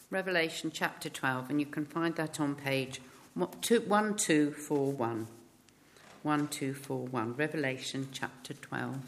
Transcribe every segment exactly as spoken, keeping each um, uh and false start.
Revelation chapter twelve, and you can find that on page one two four one. one two four one, Revelation chapter twelve.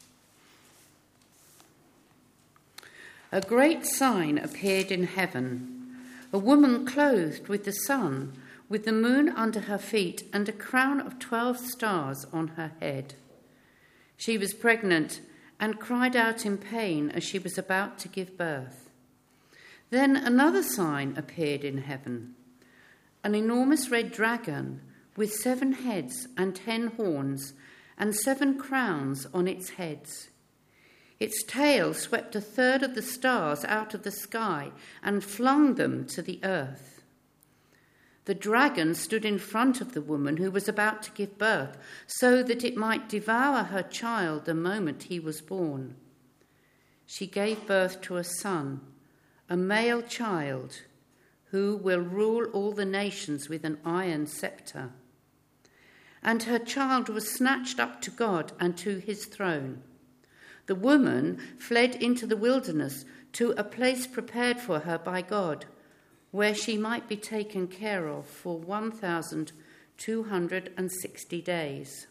A great sign appeared in heaven, a woman clothed with the sun, with the moon under her feet, and a crown of twelve stars on her head. She was pregnant and cried out in pain as she was about to give birth. Then another sign appeared in heaven, an enormous red dragon with seven heads and ten horns and seven crowns on its heads. Its tail swept a third of the stars out of the sky and flung them to the earth. The dragon stood in front of the woman who was about to give birth, so that it might devour her child the moment he was born. She gave birth to a son, a male child, who will rule all the nations with an iron scepter. And her child was snatched up to God and to his throne. The woman fled into the wilderness to a place prepared for her by God, where she might be taken care of for one thousand two hundred sixty days.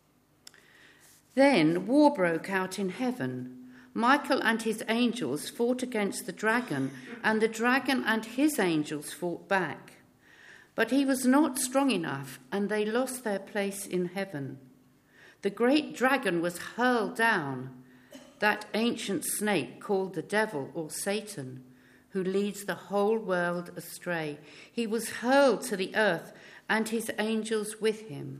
Then war broke out in heaven. Michael and his angels fought against the dragon, and the dragon and his angels fought back. But he was not strong enough, and they lost their place in heaven. The great dragon was hurled down, that ancient snake called the devil or Satan, who leads the whole world astray. He was hurled to the earth, and his angels with him.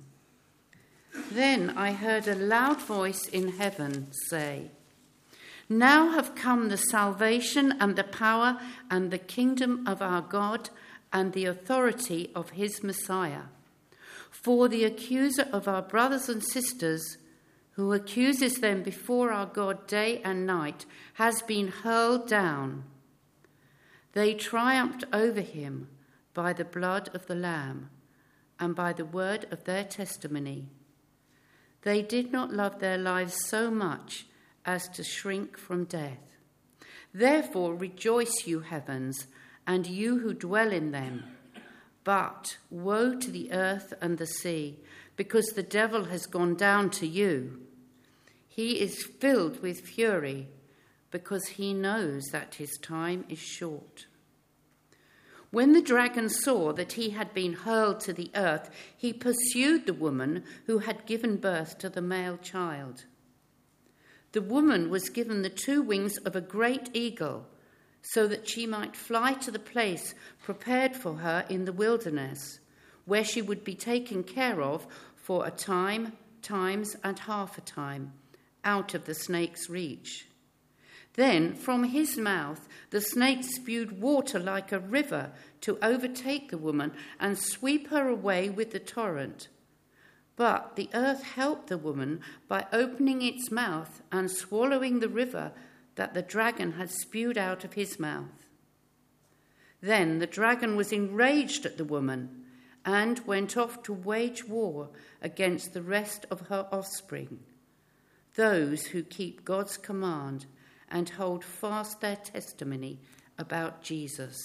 Then I heard a loud voice in heaven say, "Now have come the salvation and the power and the kingdom of our God and the authority of his Messiah. For the accuser of our brothers and sisters, who accuses them before our God day and night, has been hurled down. They triumphed over him by the blood of the Lamb and by the word of their testimony. They did not love their lives so much as to shrink from death. Therefore rejoice, you heavens, and you who dwell in them. But woe to the earth and the sea, because the devil has gone down to you. He is filled with fury, because he knows that his time is short." When the dragon saw that he had been hurled to the earth, he pursued the woman who had given birth to the male child. The woman was given the two wings of a great eagle, so that she might fly to the place prepared for her in the wilderness, where she would be taken care of for a time, times, and half a time, out of the snake's reach. Then from his mouth the snake spewed water like a river to overtake the woman and sweep her away with the torrent. But the earth helped the woman by opening its mouth and swallowing the river that the dragon had spewed out of his mouth. Then the dragon was enraged at the woman and went off to wage war against the rest of her offspring, those who keep God's command and hold fast their testimony about Jesus.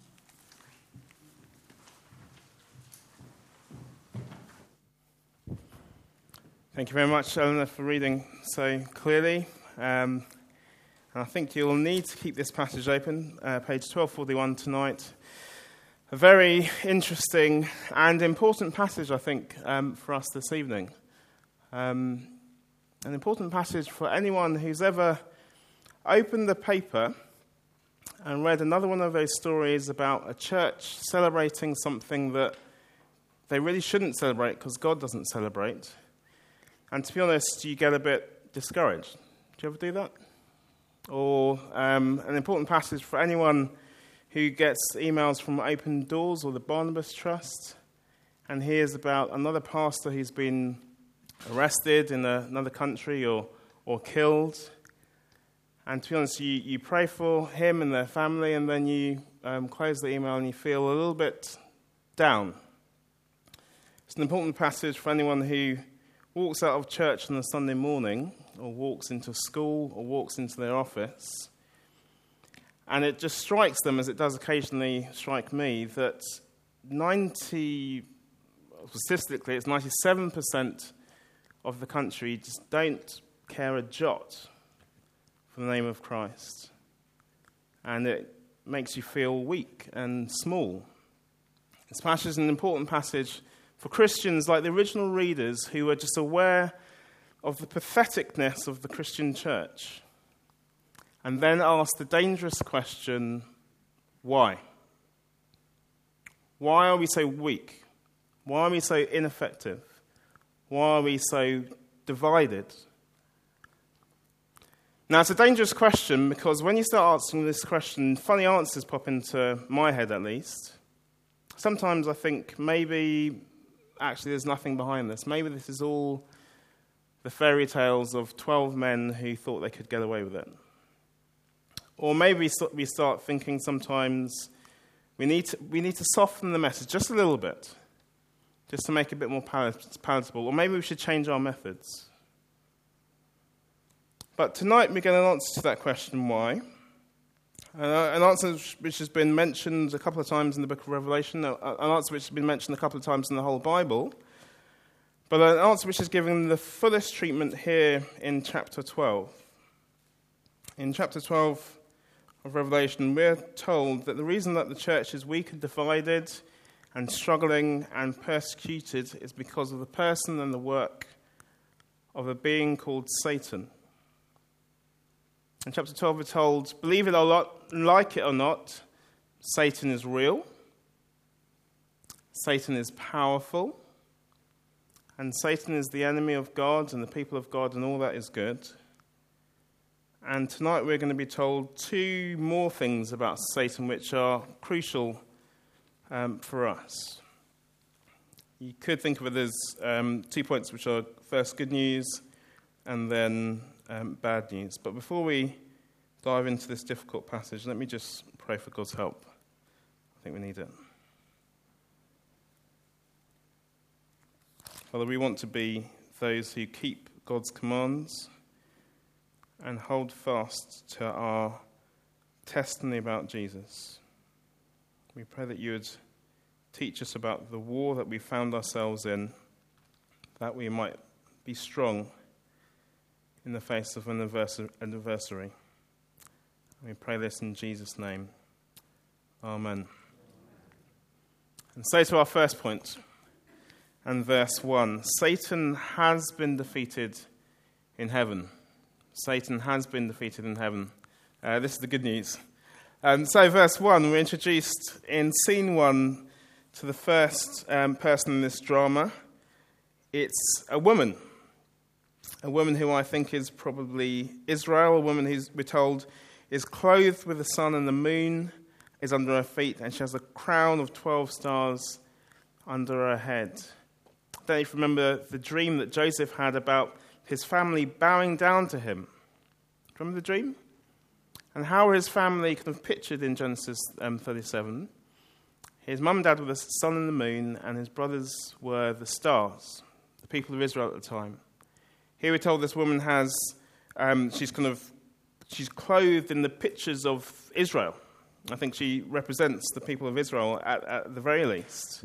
Thank you very much, Eleanor, for reading so clearly. Um, and I think you'll need to keep this passage open, uh, page twelve forty-one tonight. A very interesting and important passage, I think, um, for us this evening. Um, an important passage for anyone who's ever opened the paper and read another one of those stories about a church celebrating something that they really shouldn't celebrate because God doesn't celebrate. And to be honest, you get a bit discouraged. Do you ever do that? Or um, an important passage for anyone who gets emails from Open Doors or the Barnabas Trust and hears about another pastor who's been arrested in a, another country or, or killed. And to be honest, you, you pray for him and their family, and then you um, close the email and you feel a little bit down. It's an important passage for anyone who walks out of church on a Sunday morning, or walks into school, or walks into their office, And it just strikes them, as it does occasionally strike me, that ninety, statistically, it's ninety-seven percent of the country just don't care a jot for the name of Christ. And it makes you feel weak and small. This passage is an important passage for Christians like the original readers who were just aware of the patheticness of the Christian church, and then ask the dangerous question, why? Why are we so weak? Why are we so ineffective? Why are we so divided? Now, it's a dangerous question because when you start answering this question, funny answers pop into my head at least. Sometimes I think maybe actually there's nothing behind this. Maybe this is all the fairy tales of twelve men who thought they could get away with it. Or maybe we start thinking sometimes we need to, we need to soften the message just a little bit, just to make it a bit more palatable. Or maybe we should change our methods. But tonight we're going to answer to that question, why? Uh, an answer which has been mentioned a couple of times in the book of Revelation, an answer which has been mentioned a couple of times in the whole Bible, but an answer which is given the fullest treatment here in chapter twelve. In chapter twelve of Revelation, we're told that the reason that the church is weak and divided and struggling and persecuted is because of the person and the work of a being called Satan. In chapter twelve, we're told, believe it or not, like it or not, Satan is real, Satan is powerful, and Satan is the enemy of God and the people of God, and all that is good. And tonight we're going to be told two more things about Satan which are crucial um, for us. You could think of it as um, two points which are first good news and then um, bad news. But before we dive into this difficult passage, let me just pray for God's help. I think we need it. Father, we want to be those who keep God's commands and hold fast to our testimony about Jesus. We pray that you would teach us about the war that we found ourselves in, that we might be strong in the face of an adversary. We pray this in Jesus' name. Amen. And so to our first point, and verse one. Satan has been defeated in heaven. Satan has been defeated in heaven. Uh, this is the good news. Um, so verse one, we're introduced in scene one to the first um, person in this drama. It's a woman. A woman who I think is probably Israel, a woman who's, we're told, is clothed with the sun and the moon, is under her feet, and she has a crown of twelve stars under her head. I don't know if you remember the dream that Joseph had about his family bowing down to him. Remember the dream? And how were his family kind of pictured in Genesis um, thirty-seven? His mum and dad were the sun and the moon, and his brothers were the stars, the people of Israel at the time. Here we're told this woman has, um, she's kind of, she's clothed in the pictures of Israel. I think she represents the people of Israel at, at the very least.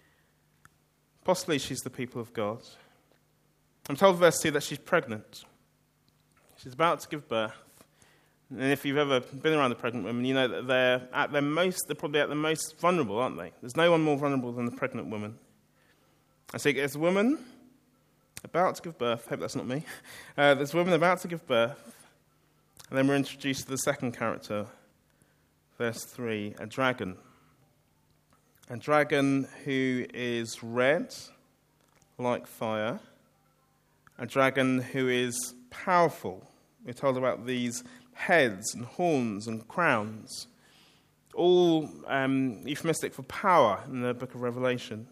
Possibly she's the people of God. I'm told in verse two that she's pregnant. She's about to give birth. And if you've ever been around a pregnant woman, you know that they're at their most, they're probably at the most vulnerable, aren't they? There's no one more vulnerable than the pregnant woman. And so there's a woman about to give birth. Hope that's not me. Uh, there's a woman about to give birth. And then we're introduced to the second character, verse three, a dragon. A dragon who is red, like fire. A dragon who is powerful. We're told about these heads and horns and crowns, all um, euphemistic for power in the book of Revelation.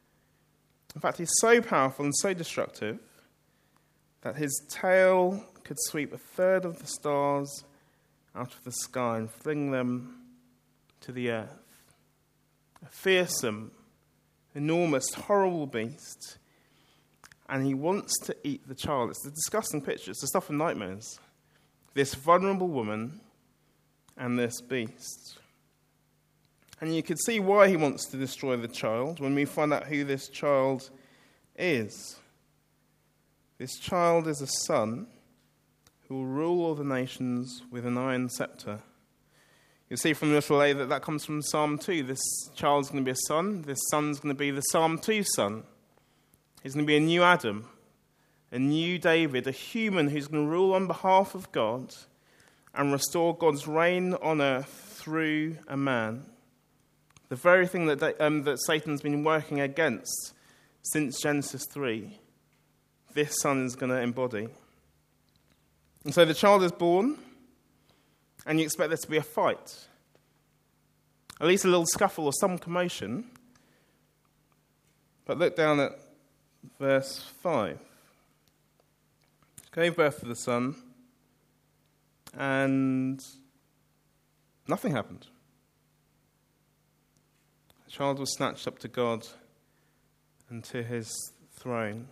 In fact, he's so powerful and so destructive that his tail could sweep a third of the stars out of the sky and fling them to the earth. A fearsome, enormous, horrible beast. And he wants to eat the child. It's a disgusting picture. It's the stuff of nightmares. This vulnerable woman and this beast. And you could see why he wants to destroy the child when we find out who this child is. This child is a son who will rule all the nations with an iron scepter. You'll see from the little A that that comes from Psalm two. This child's going to be a son. This son's going to be the Psalm two son. He's going to be a new Adam, a new David, a human who's going to rule on behalf of God and restore God's reign on earth through a man. The very thing that, they, um, that Satan's been working against since Genesis three, this son is going to embody. And so the child is born, and you expect there to be a fight, at least a little scuffle or some commotion. But look down at verse five. Gave birth to the son, and nothing happened. The child was snatched up to God and to his throne.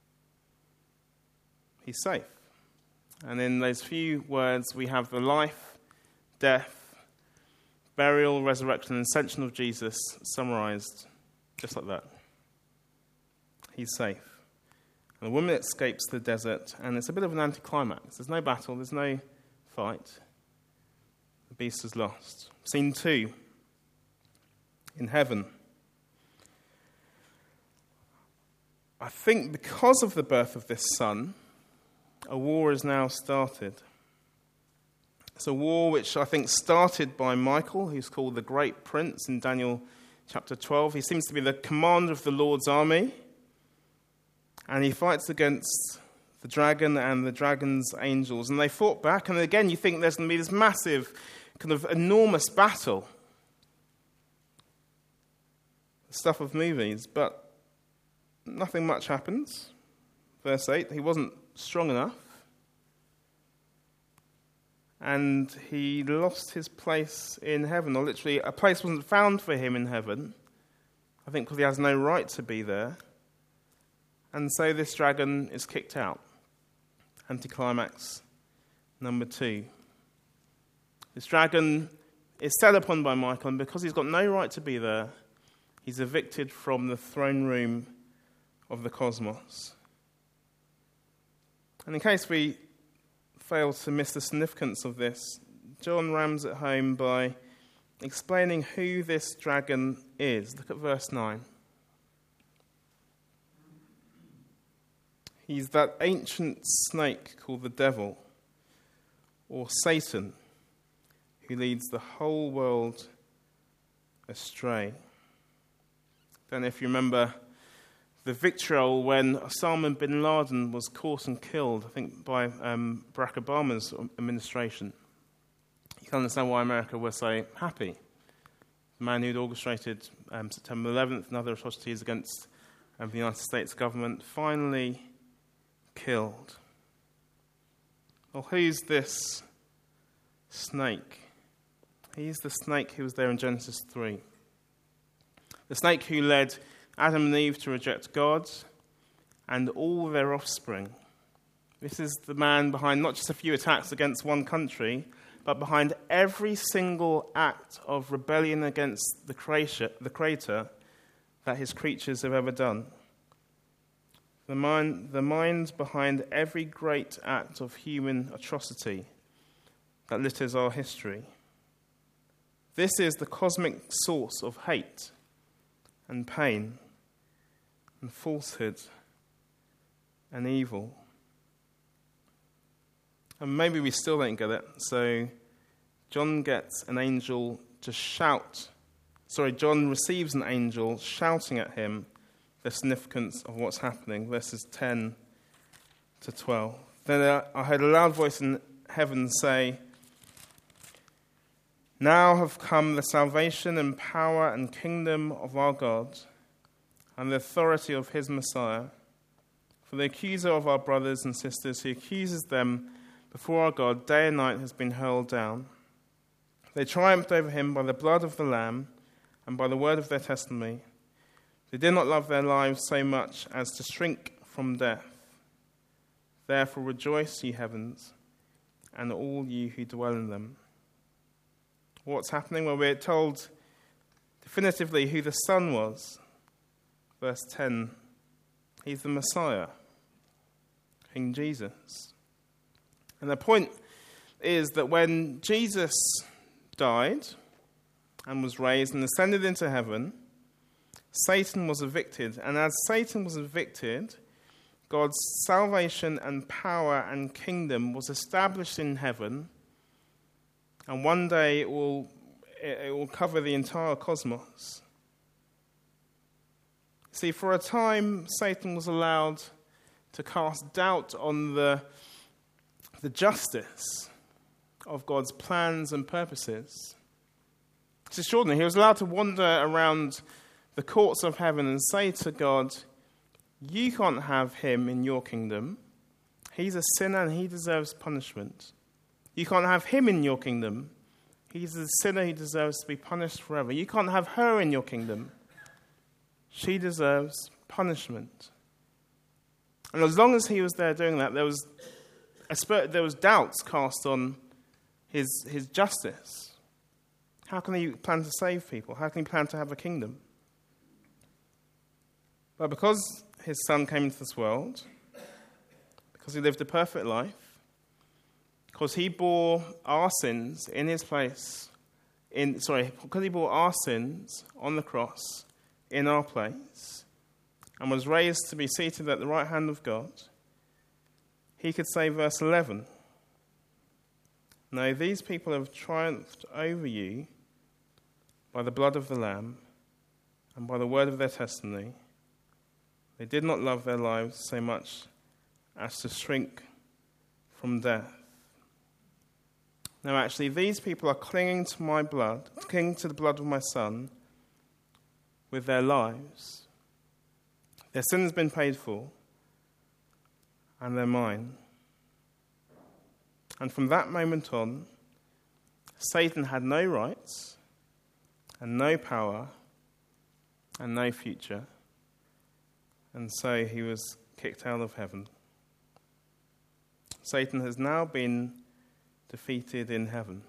He's safe. And in those few words, we have the life, death, burial, resurrection, and ascension of Jesus summarized just like that. He's safe. And the woman escapes the desert, and it's a bit of an anticlimax. There's no battle, there's no fight. The beast is lost. Scene two, in heaven. I think because of the birth of this son, a war is now started. It's a war which I think started by Michael, who's called the Great Prince in Daniel chapter twelve. He seems to be the commander of the Lord's army. And he fights against the dragon and the dragon's angels. And they fought back. And again, you think there's going to be this massive, kind of enormous battle. The stuff of movies. But nothing much happens. Verse eight, he wasn't strong enough. And he lost his place in heaven. Or literally, a place wasn't found for him in heaven. I think because he has no right to be there. And so this dragon is kicked out. Anticlimax number two. This dragon is set upon by Michael, and because he's got no right to be there, he's evicted from the throne room of the cosmos. And in case we fail to miss the significance of this, John rams it home by explaining who this dragon is. Look at verse nine. He's that ancient snake called the devil, or Satan, who leads the whole world astray. Then if you remember the vitriol when Osama bin Laden was caught and killed, I think by um, Barack Obama's administration, you can understand why America was so happy. The man who'd orchestrated um, September eleventh and other atrocities against um, the United States government finally killed. Well, who's this snake? He's the snake who was there in Genesis three. The snake who led Adam and Eve to reject God and all their offspring. This is the man behind not just a few attacks against one country, but behind every single act of rebellion against the creator, the creator that his creatures have ever done. The mind, the mind behind every great act of human atrocity that litters our history. This is the cosmic source of hate and pain and falsehood and evil. And maybe we still don't get it, so John gets an angel to shout. Sorry, John receives an angel shouting at him the significance of what's happening, verses ten to twelve. Then I heard a loud voice in heaven say, "Now have come the salvation and power and kingdom of our God and the authority of his Messiah. For the accuser of our brothers and sisters who accuses them before our God day and night has been hurled down. They triumphed over him by the blood of the Lamb and by the word of their testimony. They did not love their lives so much as to shrink from death. Therefore rejoice, ye heavens, and all you who dwell in them." What's happening? Well, we're told definitively who the Son was. Verse ten, he's the Messiah, King Jesus. And the point is that when Jesus died and was raised and ascended into heaven, Satan was evicted. And as Satan was evicted, God's salvation and power and kingdom was established in heaven, and one day it will, it will cover the entire cosmos. See, for a time, Satan was allowed to cast doubt on the, the justice of God's plans and purposes. It's extraordinary. He was allowed to wander around the courts of heaven and say to God, you can't have him in your kingdom. He's a sinner and he deserves punishment. You can't have him in your kingdom. He's a sinner, he deserves to be punished forever. You can't have her in your kingdom. She deserves punishment. And as long as he was there doing that, there was a spirit, there was doubts cast on his, his justice. How can he plan to save people? How can he plan to have a kingdom? But because his Son came into this world, because he lived a perfect life, because he bore our sins in his place, in sorry, because he bore our sins on the cross in our place, and was raised to be seated at the right hand of God, he could say, verse eleven, no, these people have triumphed over you by the blood of the Lamb and by the word of their testimony. They did not love their lives so much as to shrink from death. No, actually, these people are clinging to my blood, clinging to the blood of my Son with their lives. Their sin has been paid for, and they're mine. And from that moment on, Satan had no rights, and no power, and no future. And so he was kicked out of heaven. Satan has now been defeated in heaven.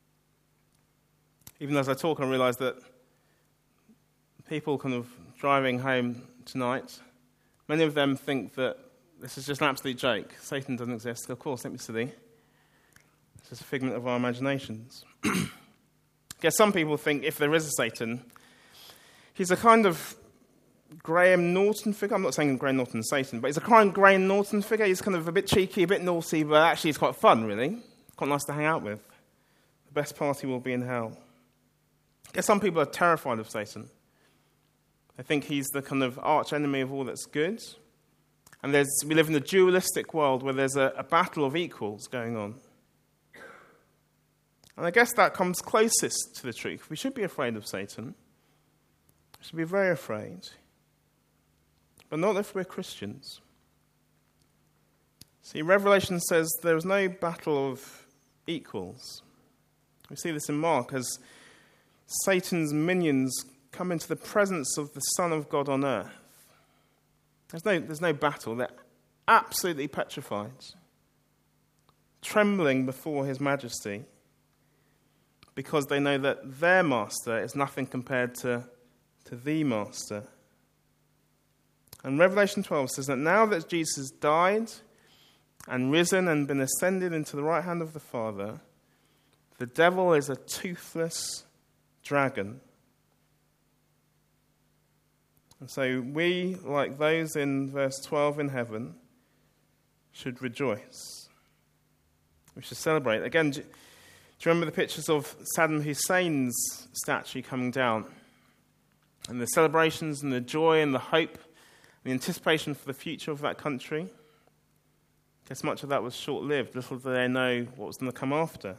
Even as I talk, I realise that people kind of driving home tonight, many of them think that this is just an absolute joke. Satan doesn't exist. Of course, don't be silly. It's just a figment of our imaginations. I guess some people think if there is a Satan, he's a kind of Graham Norton figure. I'm not saying Graham Norton is Satan, but he's a kind of Graham Norton figure. He's kind of a bit cheeky, a bit naughty, but actually he's quite fun, really. Quite nice to hang out with. The best party will be in hell. I guess some people are terrified of Satan. They think he's the kind of arch enemy of all that's good. And there's, we live in a dualistic world where there's a, a battle of equals going on. And I guess that comes closest to the truth. We should be afraid of Satan. We should be very afraid. But not if we're Christians. See, Revelation says there is no battle of equals. We see this in Mark as Satan's minions come into the presence of the Son of God on earth. There's no, there's no battle. They're absolutely petrified, trembling before his majesty, because they know that their master is nothing compared to, to the master. And Revelation twelve says that now that Jesus died and risen and been ascended into the right hand of the Father, the devil is a toothless dragon. And so we, like those in verse twelve in heaven, should rejoice. We should celebrate. Again, do you remember the pictures of Saddam Hussein's statue coming down? And the celebrations and the joy and the hope, the anticipation for the future of that country? I guess much of that was short-lived. Little did they know what was going to come after.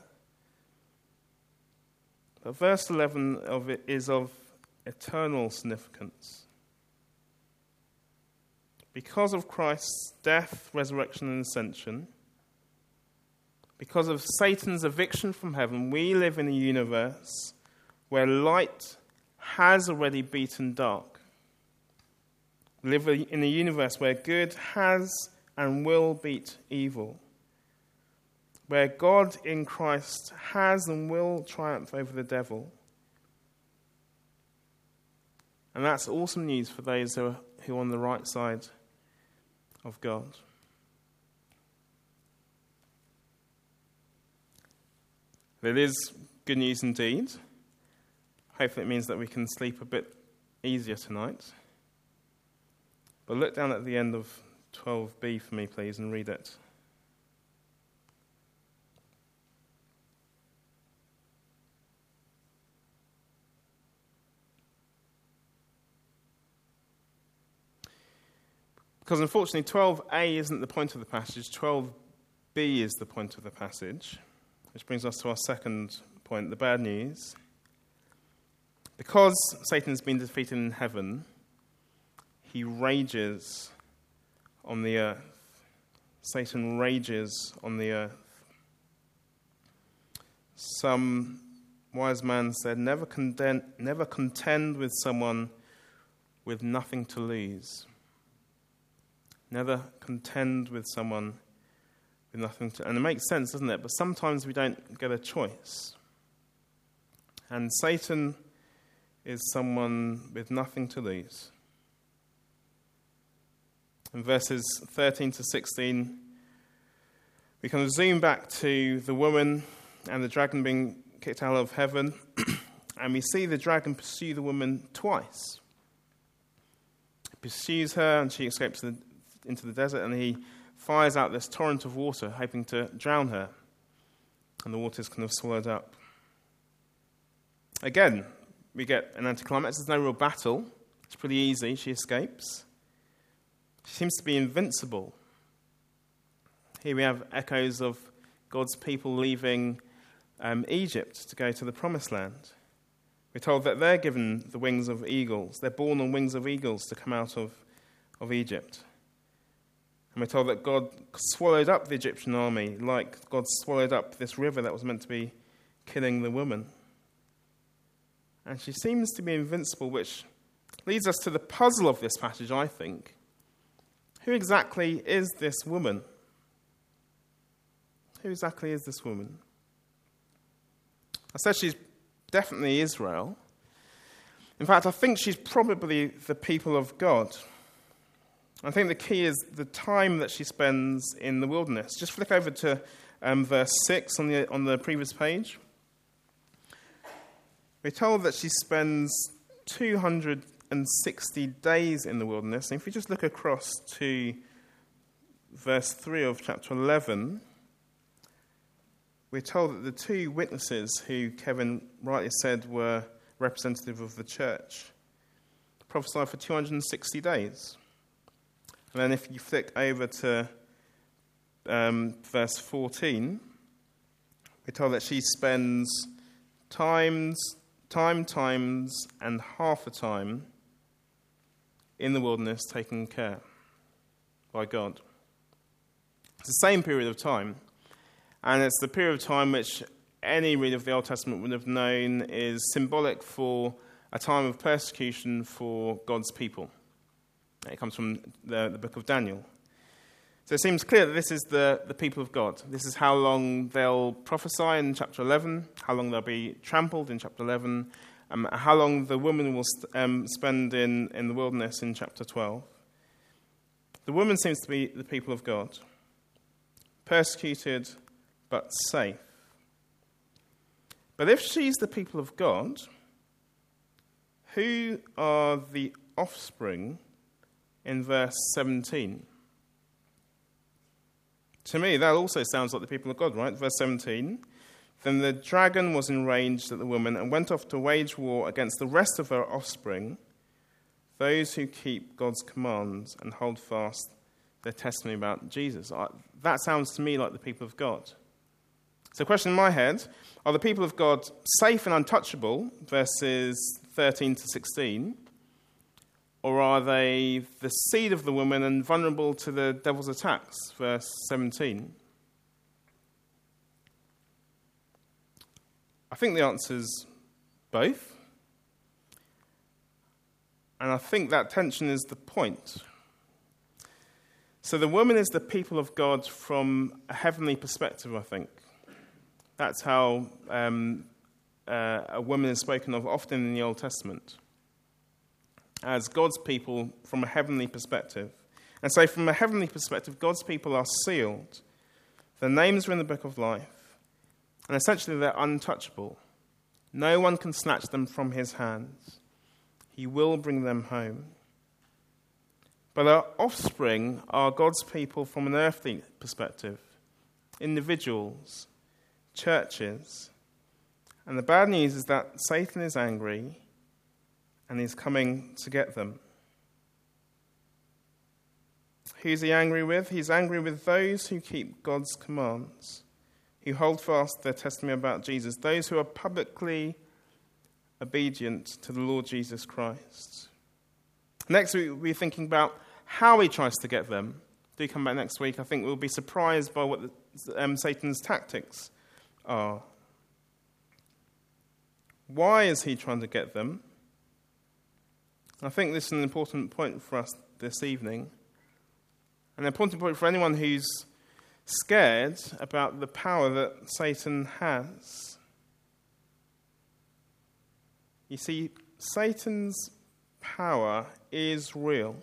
But verse eleven of it is of eternal significance. Because of Christ's death, resurrection, and ascension, because of Satan's eviction from heaven, we live in a universe where light has already beaten dark. We live in a universe where good has and will beat evil. where God in Christ has and will triumph over the devil. And that's awesome news for those who are, who are on the right side of God. It is good news indeed. Hopefully it means that we can sleep a bit easier tonight. But look down at the end of twelve b for me, please, and read it. Because unfortunately twelve a isn't the point of the passage, twelve b is the point of the passage, which brings us to our second point, the bad news. Because Satan's been defeated in heaven, he rages on the earth. Satan rages on the earth. Some wise man said, never contend, never contend with someone with nothing to lose. Never contend with someone with nothing to... And it makes sense, doesn't it? But sometimes we don't get a choice. And Satan is someone with nothing to lose. In verses thirteen to sixteen, we kind of zoom back to the woman and the dragon being kicked out of heaven, and we see the dragon pursue the woman twice. He pursues her, and she escapes the, into the desert, and he fires out this torrent of water, hoping to drown her, and the water is kind of swallowed up. Again, we get an anticlimax. There's no real battle. It's pretty easy. She escapes. She seems to be invincible. Here we have echoes of God's people leaving um, Egypt to go to the promised land. We're told that they're given the wings of eagles. They're born on wings of eagles to come out of, of Egypt. And we're told that God swallowed up the Egyptian army like God swallowed up this river that was meant to be killing the woman. And she seems to be invincible, which leads us to the puzzle of this passage, I think. Who exactly is this woman? Who exactly is this woman? I said she's definitely Israel. In fact, I think she's probably the people of God. I think the key is the time that she spends in the wilderness. Just flick over to um, verse six on the on the previous page. We're told that she spends two hundred sixty days in the wilderness. And if we just look across to verse three of chapter eleven, we're told that the two witnesses who Kevin rightly said were representative of the church prophesied for two hundred sixty days. And then if you flick over to um, verse fourteen, we're told that she spends times... time, times, and half a time in the wilderness taken care by God. It's the same period of time, and it's the period of time which any reader of the Old Testament would have known is symbolic for a time of persecution for God's people. It comes from the, the book of Daniel. So it seems clear that this is the, the people of God. This is how long they'll prophesy in chapter eleven, how long they'll be trampled in chapter eleven, um, how long the woman will st- um, spend in, in the wilderness in chapter twelve. The woman seems to be the people of God, persecuted but safe. But if she's the people of God, who are the offspring in verse seventeen? To me, that also sounds like the people of God, right? Verse seventeen. Then the dragon was enraged at the woman and went off to wage war against the rest of her offspring, those who keep God's commands and hold fast their testimony about Jesus. That sounds to me like the people of God. So the question in my head, are the people of God safe and untouchable, verses thirteen to sixteen, or are they the seed of the woman and vulnerable to the devil's attacks, verse seventeen? I think the answer's both. And I think that tension is the point. So the woman is the people of God from a heavenly perspective, I think. That's how um, uh, a woman is spoken of often in the Old Testament, as God's people from a heavenly perspective. And so from a heavenly perspective, God's people are sealed. Their names are in the book of life, and essentially they're untouchable. No one can snatch them from his hands. He will bring them home. But our offspring are God's people from an earthly perspective, individuals, churches. And the bad news is that Satan is angry and he's coming to get them. Who's he angry with? He's angry with those who keep God's commands, who hold fast their testimony about Jesus, those who are publicly obedient to the Lord Jesus Christ. Next week, we'll be thinking about how he tries to get them. Do come back next week. I think we'll be surprised by what the, um, Satan's tactics are. Why is he trying to get them? I think this is an important point for us this evening. An important point for anyone who's scared about the power that Satan has. You see, Satan's power is real.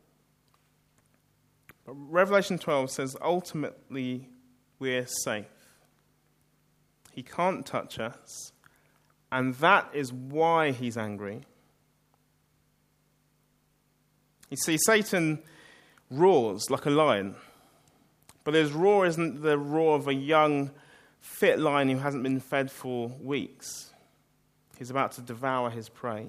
But Revelation twelve says ultimately we're safe. He can't touch us, and that is why he's angry. You see, Satan roars like a lion, but his roar isn't the roar of a young, fit lion who hasn't been fed for weeks. He's about to devour his prey.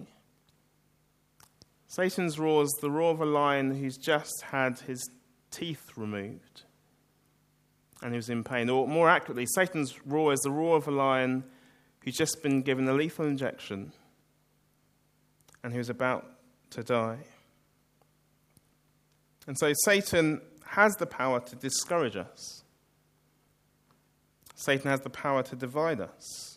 Satan's roar is the roar of a lion who's just had his teeth removed and who's in pain. Or more accurately, Satan's roar is the roar of a lion who's just been given a lethal injection and who's about to die. And so Satan has the power to discourage us. Satan has the power to divide us.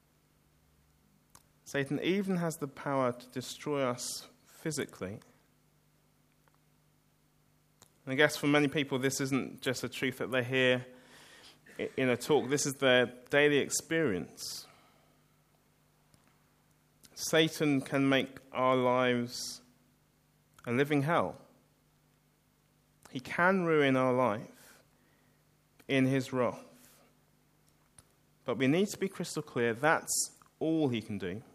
Satan even has the power to destroy us physically. And I guess for many people, this isn't just a truth that they hear in a talk. This is their daily experience. Satan can make our lives a living hell. He can ruin our life in his wrath. But we need to be crystal clear, that's all he can do.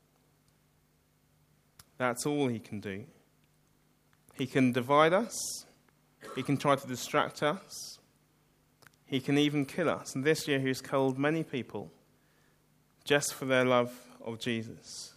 That's all he can do. He can divide us. He can try to distract us. He can even kill us. And this year he's killed many people just for their love of Jesus.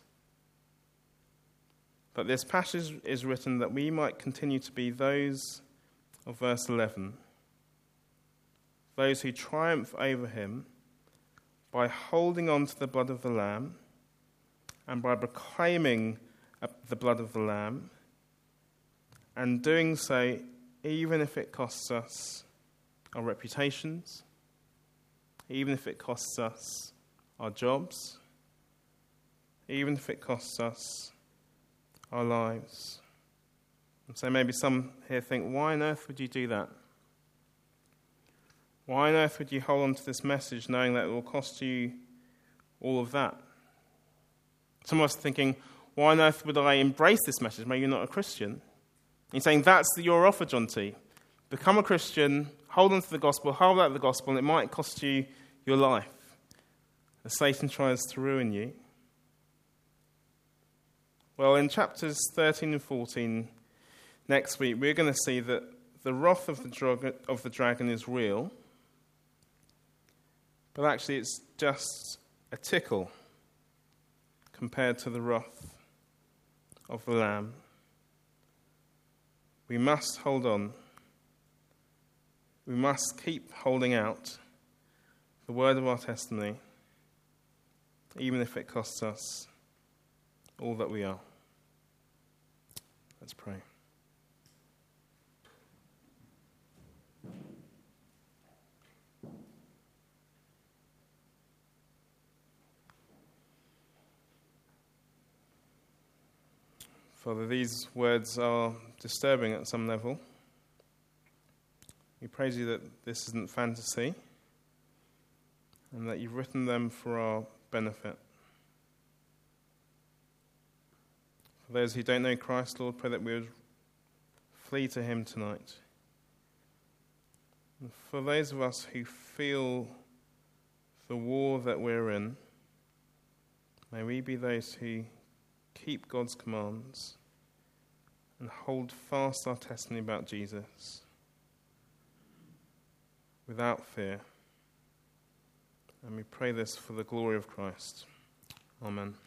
But this passage is written that we might continue to be those of verse eleven, those who triumph over him by holding on to the blood of the Lamb and by proclaiming the blood of the Lamb, and doing so even if it costs us our reputations, even if it costs us our jobs, even if it costs us our lives. And so maybe some here think, why on earth would you do that? Why on earth would you hold on to this message knowing that it will cost you all of that? Some of us are thinking, why on earth would I embrace this message? Maybe you're not a Christian. He's saying that's your offer, John T. Become a Christian, hold on to the gospel, hold out the gospel, and it might cost you your life as Satan tries to ruin you. Well, in chapters thirteen and fourteen, next week, we're going to see that the wrath of the, drag- of the dragon is real, but actually it's just a tickle compared to the wrath of the Lamb. We must hold on. We must keep holding out the word of our testimony, even if it costs us all that we are. Let's pray. Father, these words are disturbing at some level. We praise you that this isn't fantasy and that you've written them for our benefit. For those who don't know Christ, Lord, pray that we would flee to him tonight. And for those of us who feel the war that we're in, may we be those who keep God's commands and hold fast our testimony about Jesus without fear. And we pray this for the glory of Christ. Amen.